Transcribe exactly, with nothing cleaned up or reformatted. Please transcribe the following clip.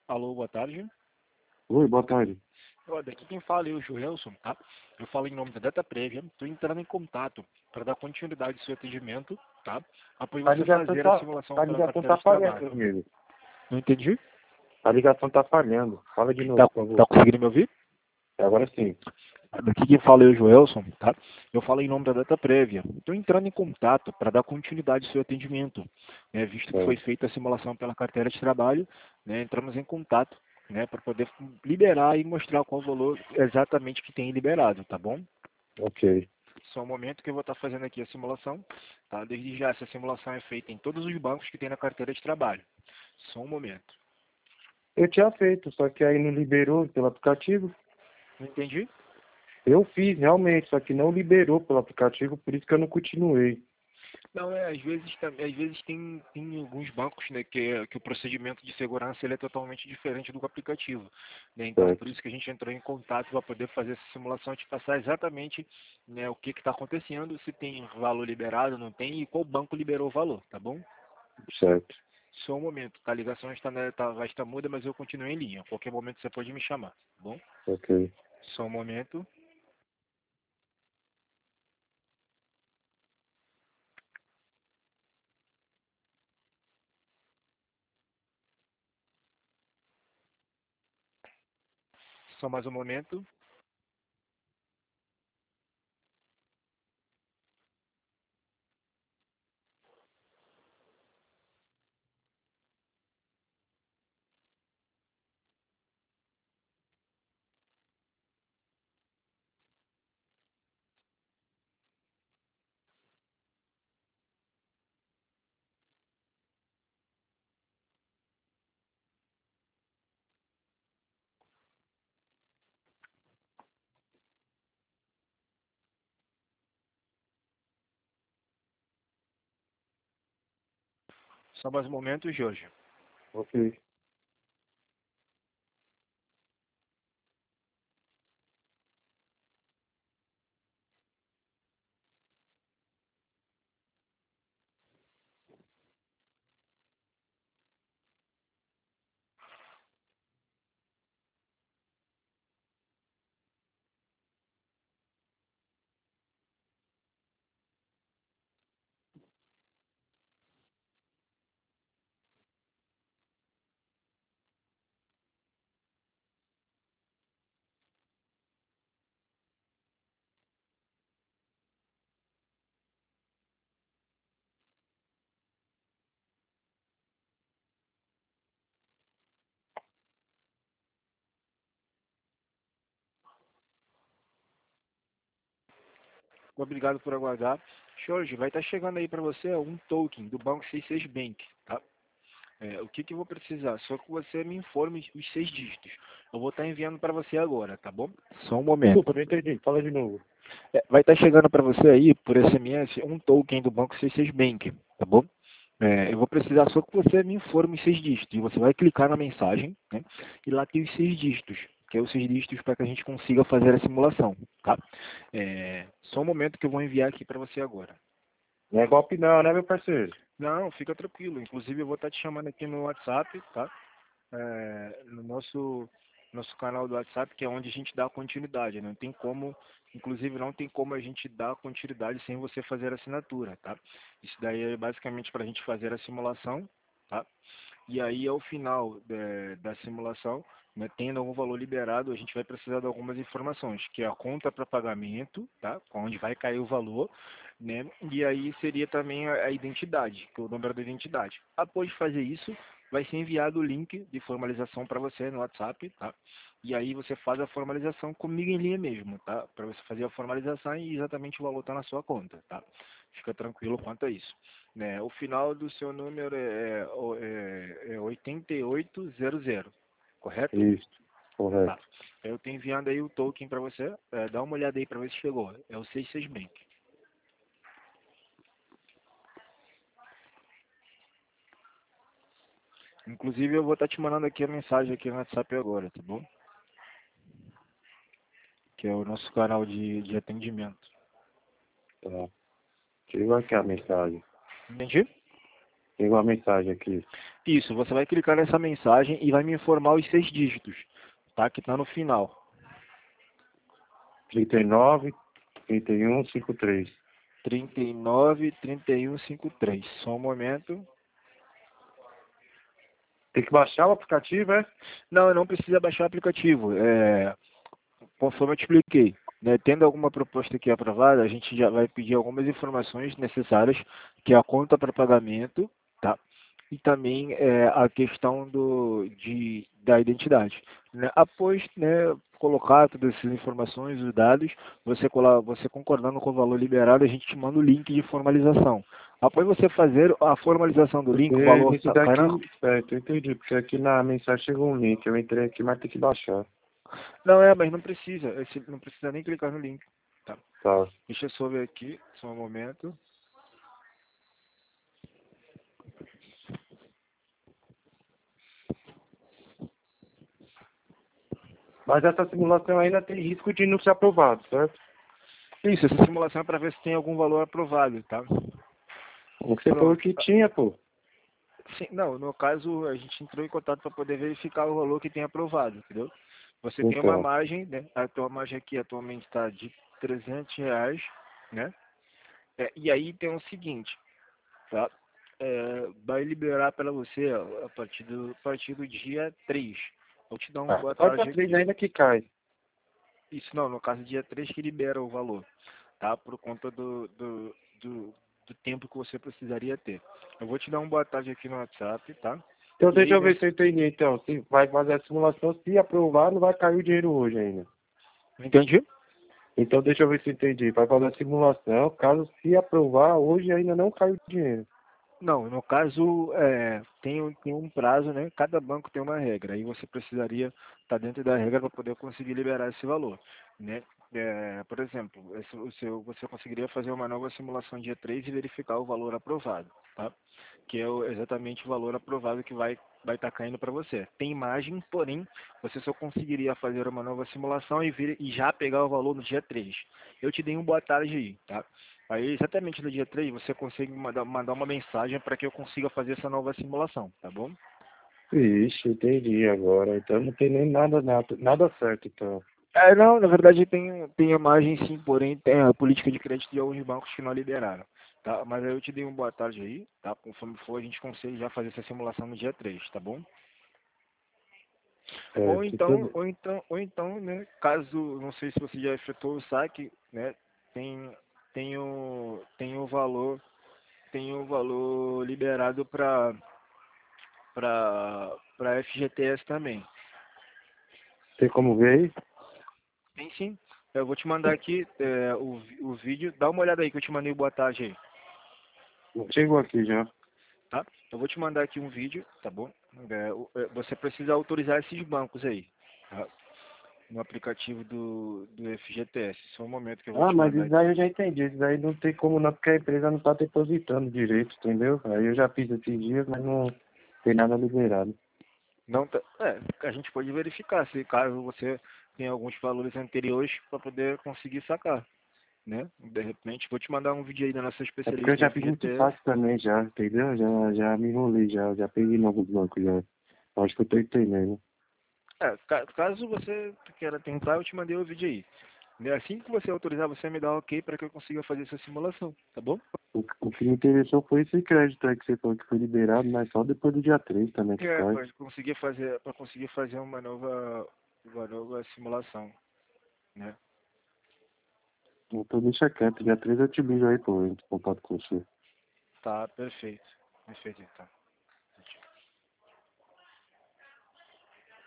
Alô, boa tarde. Oi, boa tarde. Ó, daqui quem fala é o Joelson, tá? Eu falo em nome da Data Prévia. Estou entrando em contato para dar continuidade ao seu atendimento, tá? Após A você ligação fazer a tá, simulação a pela ligação carteira tá de falhando, trabalho. meu amigo. Não entendi? A ligação tá falhando. Fala de novo, Tá, por favor. tá conseguindo me ouvir? Agora sim. Daqui quem fala é o Joelson, tá? Eu falo em nome da Data Prévia. Estou entrando em contato para dar continuidade ao seu atendimento, né? Visto que É. foi feita a simulação pela carteira de trabalho, né? Entramos em contato, né? Para poder liberar e mostrar qual o valor exatamente que tem liberado, tá bom? Ok. Só um momento que eu vou estar fazendo aqui a simulação, tá? Desde já, essa simulação é feita em todos os bancos que tem na carteira de trabalho. Só um momento. Eu tinha feito, só que aí não liberou pelo aplicativo. Não entendi? Eu fiz realmente, só que não liberou pelo aplicativo, por isso que eu não continuei. Não, é, às vezes, tam- às vezes tem, tem alguns bancos, né, que, que o procedimento de segurança ele é totalmente diferente do aplicativo, né? Então, por Certo. isso que a gente entrou em contato para poder fazer essa simulação e te passar exatamente, né, o que está acontecendo, se tem valor liberado, não tem, e qual banco liberou o valor, tá bom? Certo. Só um momento, tá? A ligação está, né, tá, vai estar muda, mas eu continuo em linha. A qualquer momento você pode me chamar, tá bom? Ok. Só um momento. Só mais um momento. Só mais um momento, Jorge. Ok. Obrigado por aguardar. Jorge, vai estar chegando aí para você um token do Banco sessenta e seis Bank, tá? É, o que, que eu vou precisar? Só que você me informe os seis dígitos. Eu vou estar enviando para você agora, tá bom? Só um momento. Desculpa, não entendi. Fala de novo. É, vai estar chegando para você aí, por S M S, um token do Banco sessenta e seis Bank, tá bom? É, eu vou precisar só que você me informe os seis dígitos. E você vai clicar na mensagem, né? E lá tem os seis dígitos, que é os seis dígitos para que a gente consiga fazer a simulação, tá? É, só um momento que eu vou enviar aqui para você agora. Não é golpe não, né, meu parceiro? Não, fica tranquilo. Inclusive eu vou estar te chamando aqui no WhatsApp, tá? É, no nosso nosso canal do WhatsApp, que é onde a gente dá continuidade. Não tem como, inclusive não tem como a gente dar continuidade sem você fazer a assinatura, tá? Isso daí é basicamente para a gente fazer a simulação, tá? E aí ao final é, da simulação, né, tendo algum valor liberado, a gente vai precisar de algumas informações, que é a conta para pagamento, tá? Onde vai cair o valor, né? E aí seria também a, a identidade, que é o número da identidade. Após fazer isso, vai ser enviado o link de formalização para você no WhatsApp, tá? E aí você faz a formalização comigo em linha mesmo, tá? Para você fazer a formalização e exatamente o valor tá na sua conta, tá? Fica tranquilo quanto a isso. Né? O final do seu número é, é, é oitenta e oito zero zero, correto? Isso, Tá. correto. Eu estou enviando aí o token para você. É, dá uma olhada aí para ver se chegou. É o sessenta e seis Bank. Inclusive eu vou estar te mandando aqui a mensagem aqui no WhatsApp agora, tá bom? Que é o nosso canal de, de atendimento. Tá. Chegou aqui a mensagem. Entendi? Tem uma mensagem aqui. Isso, você vai clicar nessa mensagem e vai me informar os seis dígitos, tá? Que tá no final. trinta e nove, trinta e um, cinquenta e três. trinta e nove, trinta e um, cinquenta e três. Só um momento. Tem que baixar o aplicativo, é? Não, não precisa baixar o aplicativo. É, conforme eu te expliquei, né, tendo alguma proposta aqui aprovada, a gente já vai pedir algumas informações necessárias, que é a conta para pagamento, tá? E também é, a questão do, de, da identidade. Né? Após, né, colocar todas essas informações, os dados, você, cola, você concordando com o valor liberado, a gente te manda o link de formalização. Após você fazer a formalização do link, o Porque valor nisso tá, cai daqui, na... certo, eu entendi, porque aqui na mensagem chegou um link, eu entrei aqui, mas tem que baixar. Não é, mas não precisa, esse, não precisa nem clicar no link. Tá. Tá. Deixa eu só ver aqui, só um momento. Mas essa simulação ainda tem risco de não ser aprovado, certo? Isso, essa simulação é para ver se tem algum valor aprovado, tá? Você falou Pronto. que tinha, pô. Sim, não, no caso, a gente entrou em contato para poder verificar o valor que tem aprovado, entendeu? Você tem uma Então, margem, né? A tua margem aqui atualmente está de trezentos reais, né? É, e aí tem o seguinte, tá? É, vai liberar para você ó, a partir do, a partir do dia três. Vou te dar uma ah, boa só dia tarde três aqui. ainda que cai. Isso não, no caso dia três que libera o valor, tá? Por conta do, do, do, do tempo que você precisaria ter. Eu vou te dar uma boa tarde aqui no WhatsApp, tá? Então E deixa aí, eu ver nesse... se eu entendi. Então, se vai fazer a simulação, se aprovar, não vai cair o dinheiro hoje ainda. Entendi? Então deixa eu ver se eu entendi. Vai fazer a simulação, caso se aprovar, hoje ainda não cai o dinheiro. Não, no caso, é, tem, um- tem um prazo, né? Cada banco tem uma regra. Aí você precisaria estar dentro da regra para poder conseguir liberar esse valor, né? É, por exemplo, esse- o seu, você conseguiria fazer uma nova simulação dia três e verificar o valor aprovado, tá? Que é o- exatamente o valor aprovado que vai vai estar caindo para você. Tem imagem, porém, você só conseguiria fazer uma nova simulação e, vir, e já pegar o valor no dia três. Eu te dei um boa tarde aí, tá? Aí, exatamente no dia três, você consegue mandar, mandar uma mensagem para que eu consiga fazer essa nova simulação, tá bom? Ixi, entendi agora. Então não tem nem nada, nada, nada certo, então. É, não, na verdade tem, tem a margem sim, porém tem a política de crédito de alguns bancos que não liberaram, tá? Mas aí eu te dei uma boa tarde aí, tá? Conforme for, a gente consegue já fazer essa simulação no dia três, tá bom? Ou Certo, então, tudo. ou então, ou então, né, caso, não sei se você já efetuou o saque, né, tem, tem o, tem o valor, tem o valor liberado para para para F G T S também. Tem como ver aí? Tem sim. Eu vou te mandar aqui é, o, o vídeo. Dá uma olhada aí que eu te mandei boa tarde aí, Chegou aqui já. tá? Eu vou te mandar aqui um vídeo, tá bom? É, o- é, você precisa autorizar esses bancos aí, tá? No aplicativo do, do F G T S. Só um momento que eu vou Ah, te mas mandar isso aí aqui. eu já entendi. Isso aí não tem como não, porque a empresa não está depositando direito, entendeu? Aí eu já fiz esses dias, mas não tem nada liberado. Não tá, é, a gente pode verificar se caso você tenha alguns valores anteriores para poder conseguir sacar, né? De repente, vou te mandar um vídeo aí da nossa É porque eu especialista em já fiz muito F G T S. fácil também, já, entendeu? Já, já me enrolei, já, já peguei novos bancos, já. Acho que eu tô entendendo. É, ca- caso você queira tentar, eu te mandei o vídeo aí. Né, assim que você autorizar, você me dá um ok para que eu consiga fazer essa simulação, tá bom? O, o que me interessou foi esse crédito aí que você falou que foi liberado, mas só depois do dia três também que É, cai. para conseguir fazer, para conseguir fazer uma nova, uma nova simulação, né? Então deixa quieto, dia três eu te ligo aí, pô, em contato com você. Tá, perfeito. Perfeito, então.